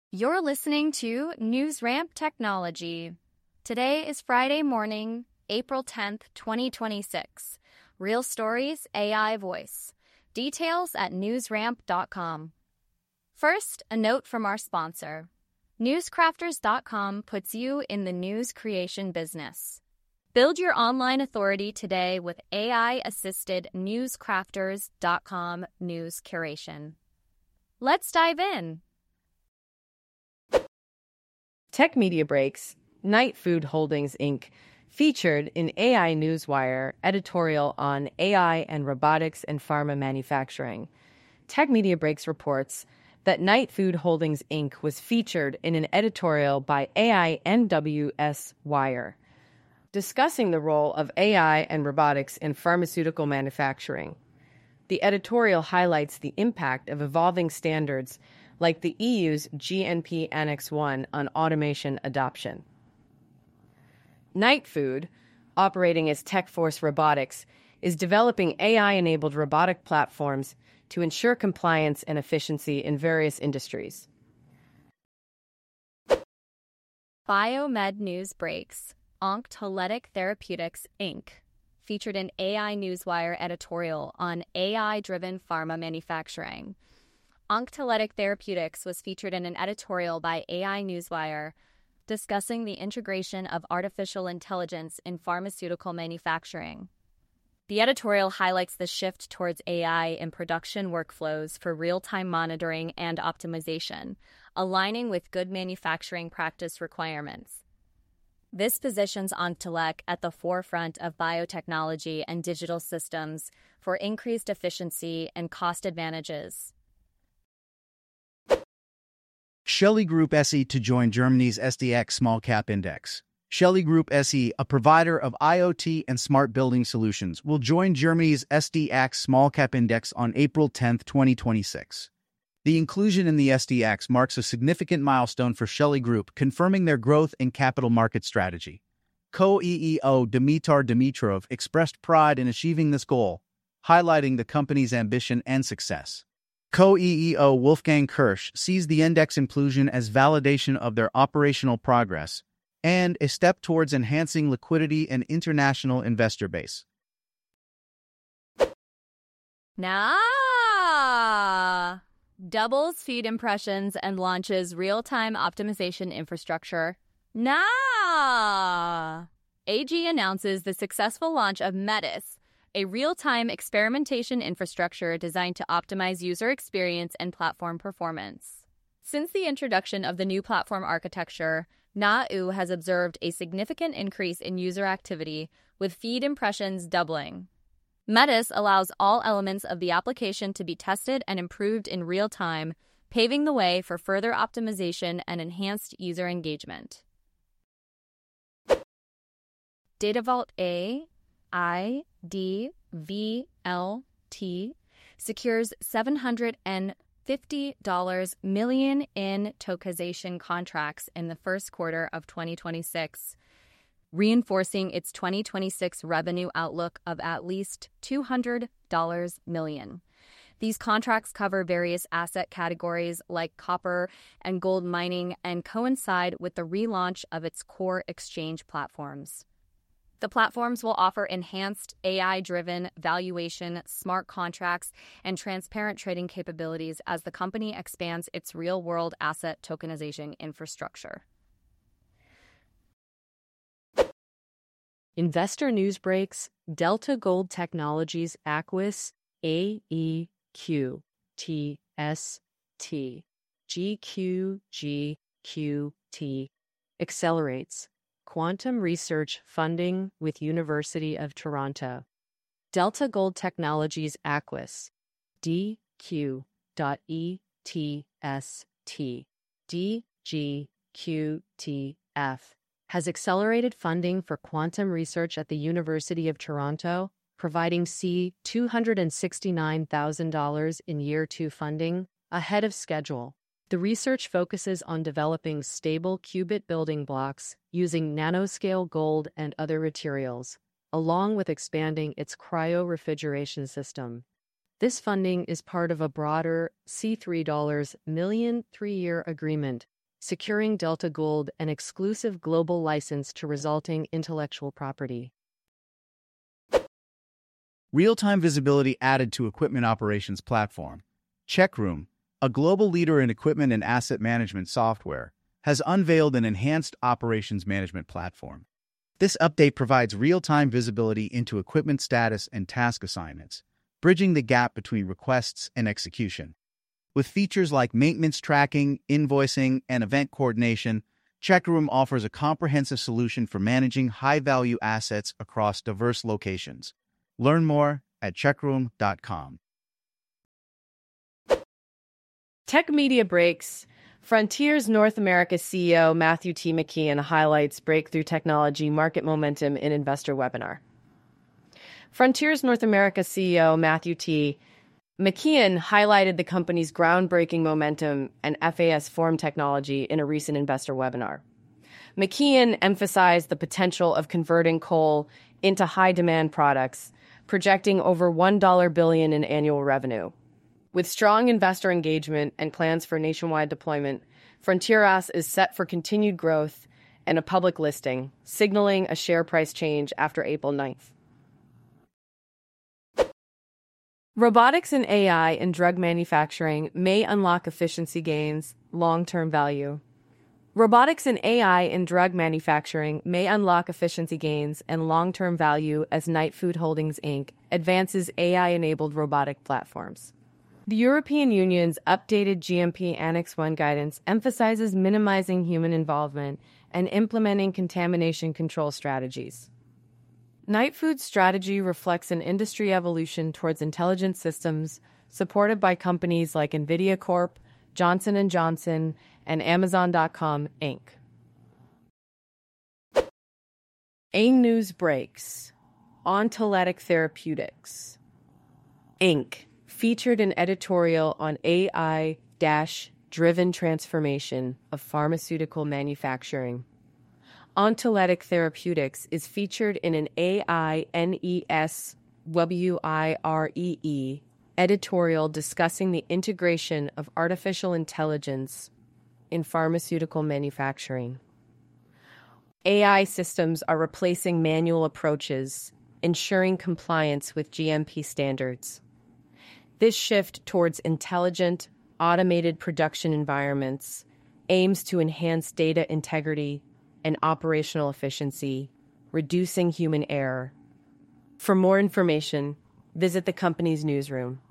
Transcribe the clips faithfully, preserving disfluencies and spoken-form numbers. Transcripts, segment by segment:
You're listening to NewsRamp Technology. Today is Friday morning, April tenth, twenty twenty-six. Real Stories A I Voice. Details at newsramp dot com. First, a note from our sponsor. newscrafters dot com puts you in the news creation business. Build your online authority today with A I-assisted newscrafters dot com news curation. Let's dive in. Tech Media Breaks, Knight Food Holdings, Incorporated, featured in A I Newswire editorial on A I and robotics and pharma manufacturing. Tech Media Breaks reports that Knight Food Holdings, Incorporated was featured in an editorial by A I N W S Wire, discussing the role of A I and robotics in pharmaceutical manufacturing. The editorial highlights the impact of evolving standards like the E U's G M P Annex one on automation adoption. Knight Food, operating as TechForce Robotics, is developing A I-enabled robotic platforms to ensure compliance and efficiency in various industries. Biomed News Breaks. Oncolytic Therapeutics, Incorporated, featured an A I Newswire editorial on A I-driven pharma manufacturing. Oncolytic Therapeutics was featured in an editorial by A I Newswire discussing the integration of artificial intelligence in pharmaceutical manufacturing. The editorial highlights the shift towards A I in production workflows for real-time monitoring and optimization, aligning with good manufacturing practice requirements. This positions Oncolytic at the forefront of biotechnology and digital systems for increased efficiency and cost advantages. Shelly Group S E to join Germany's S D X Small Cap Index. Shelly Group S E, a provider of IoT and smart building solutions, will join Germany's S D X Small Cap Index on April tenth, twenty twenty-six. The inclusion in the S D X marks a significant milestone for Shelly Group, confirming their growth and capital market strategy. Co-E E O Dimitar Dimitrov expressed pride in achieving this goal, highlighting the company's ambition and success. Co-E E O Wolfgang Kirsch sees the index inclusion as validation of their operational progress and a step towards enhancing liquidity and international investor base. Nah! Doubles feed impressions and launches real-time optimization infrastructure. Nah! A G announces the successful launch of Metis, a real-time experimentation infrastructure designed to optimize user experience and platform performance. Since the introduction of the new platform architecture, N A U has observed a significant increase in user activity, with feed impressions doubling. Metis allows all elements of the application to be tested and improved in real time, paving the way for further optimization and enhanced user engagement. DataVault A I D V L T secures seven hundred fifty million dollars in tokenization contracts in the first quarter of twenty twenty-six, reinforcing its twenty twenty-six revenue outlook of at least two hundred million dollars. These contracts cover various asset categories like copper and gold mining and coincide with the relaunch of its core exchange platforms. The platforms will offer enhanced A I-driven valuation, smart contracts, and transparent trading capabilities as the company expands its real-world asset tokenization infrastructure. Investor News Breaks, Delta Gold Technologies Aquis A E Q T S T G Q G Q T accelerates quantum research funding with University of Toronto. Delta Gold Technologies Aquis D Q E T S T D G Q T F has accelerated funding for quantum research at the University of Toronto, providing C two hundred sixty-nine thousand dollars in year two funding ahead of schedule. The research focuses on developing stable qubit building blocks using nanoscale gold and other materials, along with expanding its cryo-refrigeration system. This funding is part of a broader C three million dollars three-year agreement securing Delta Gold an exclusive global license to resulting intellectual property. Real-time visibility added to equipment operations platform. Checkroom, a global leader in equipment and asset management software, has unveiled an enhanced operations management platform. This update provides real-time visibility into equipment status and task assignments, bridging the gap between requests and execution. With features like maintenance tracking, invoicing, and event coordination, Checkroom offers a comprehensive solution for managing high-value assets across diverse locations. Learn more at checkroom dot com. Tech Media Breaks. Frontiers North America C E O Matthew T. McKeon highlights breakthrough technology market momentum in investor webinar. Frontiers North America C E O Matthew T. McKeon highlighted the company's groundbreaking momentum and F A S form technology in a recent investor webinar. McKeon emphasized the potential of converting coal into high-demand products, projecting over one billion dollars in annual revenue. With strong investor engagement and plans for nationwide deployment, Frontieras is set for continued growth and a public listing, signaling a share price change after April ninth. Robotics and A I in drug manufacturing may unlock efficiency gains, long-term value. Robotics and A I in drug manufacturing may unlock efficiency gains and long-term value as Knight Food Holdings, Incorporated advances A I-enabled robotic platforms. The European Union's updated G M P Annex one guidance emphasizes minimizing human involvement and implementing contamination control strategies. Knight Food's strategy reflects an industry evolution towards intelligent systems supported by companies like NVIDIA Corp, Johnson and Johnson, and Amazon dot com, Incorporated. AIM News Breaks. Ontolytic Therapeutics, Incorporated featured an editorial on A I-driven transformation of pharmaceutical manufacturing. Ontolytic Therapeutics is featured in an A I N E S W I R E E editorial discussing the integration of artificial intelligence in pharmaceutical manufacturing. A I systems are replacing manual approaches, ensuring compliance with G M P standards. This shift towards intelligent, automated production environments aims to enhance data integrity and operational efficiency, reducing human error. For more information, visit the company's newsroom.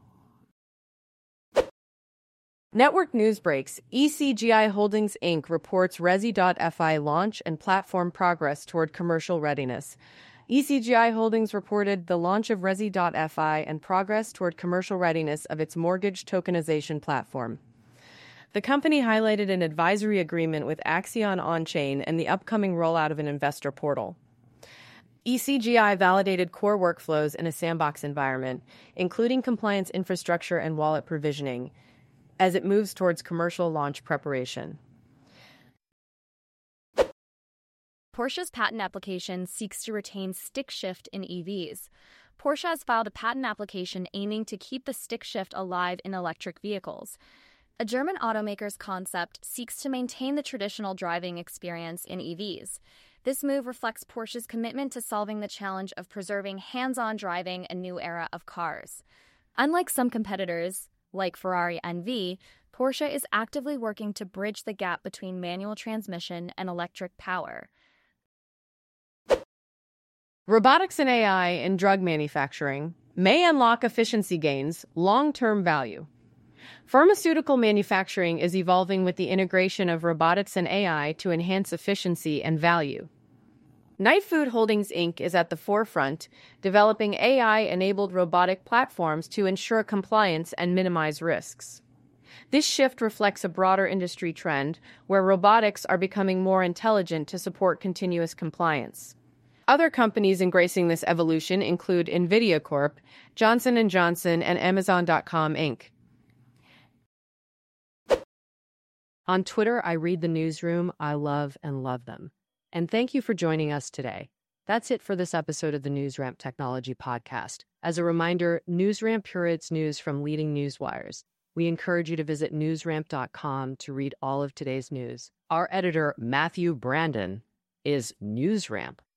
Network News Breaks. E C G I Holdings, Incorporated reports Resi dot F I launch and platform progress toward commercial readiness. E C G I Holdings reported the launch of Resi dot F I and progress toward commercial readiness of its mortgage tokenization platform. The company highlighted an advisory agreement with Axion On-Chain and the upcoming rollout of an investor portal. E C G I validated core workflows in a sandbox environment, including compliance infrastructure and wallet provisioning, as it moves towards commercial launch preparation. Porsche's patent application seeks to retain stick shift in E Vs. Porsche has filed a patent application aiming to keep the stick shift alive in electric vehicles. A German automaker's concept seeks to maintain the traditional driving experience in E Vs. This move reflects Porsche's commitment to solving the challenge of preserving hands-on driving in a new era of cars. Unlike some competitors, like Ferrari and V, Porsche is actively working to bridge the gap between manual transmission and electric power. Robotics and A I in drug manufacturing may unlock efficiency gains, long-term value. Pharmaceutical manufacturing is evolving with the integration of robotics and A I to enhance efficiency and value. Knight Food Holdings, Incorporated is at the forefront, developing A I-enabled robotic platforms to ensure compliance and minimize risks. This shift reflects a broader industry trend where robotics are becoming more intelligent to support continuous compliance. Other companies embracing this evolution include NVIDIA Corp, Johnson and Johnson, and Amazon dot com, Incorporated. On Twitter, I read the newsroom. I love and love them. And thank you for joining us today. That's it for this episode of the NewsRamp Technology Podcast. As a reminder, NewsRamp curates news from leading news wires. We encourage you to visit newsramp dot com to read all of today's news. Our editor, Matthew Brandon, is Newsramp.